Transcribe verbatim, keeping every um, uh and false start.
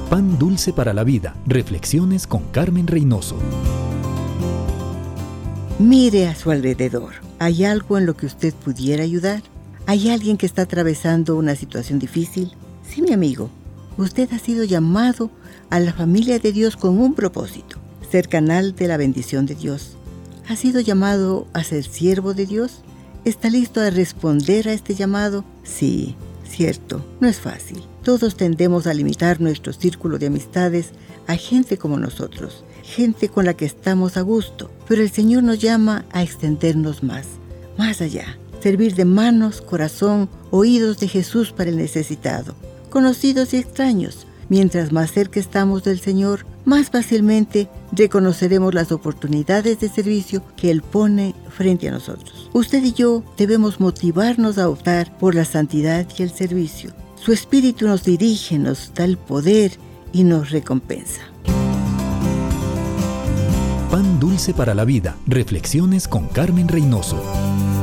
Pan dulce para la vida. Reflexiones con Carmen Reynoso. Mire a su alrededor. ¿Hay algo en lo que usted pudiera ayudar? ¿Hay alguien que está atravesando una situación difícil? Sí, mi amigo, usted ha sido llamado a la familia de Dios con un propósito: ser canal de la bendición de Dios. ¿Ha sido llamado a ser siervo de Dios? ¿Está listo a responder a este llamado? Sí, cierto, no es fácil. Todos tendemos a limitar nuestro círculo de amistades a gente como nosotros, gente con la que estamos a gusto, pero el Señor nos llama a extendernos más, más allá, servir de manos, corazón, oídos de Jesús para el necesitado, conocidos y extraños. Mientras más cerca estamos del Señor, más fácilmente reconoceremos las oportunidades de servicio que Él pone frente a nosotros. Usted y yo debemos motivarnos a optar por la santidad y el servicio. Su Espíritu nos dirige, nos da el poder y nos recompensa. Pan dulce para la vida. Reflexiones con Carmen Reynoso.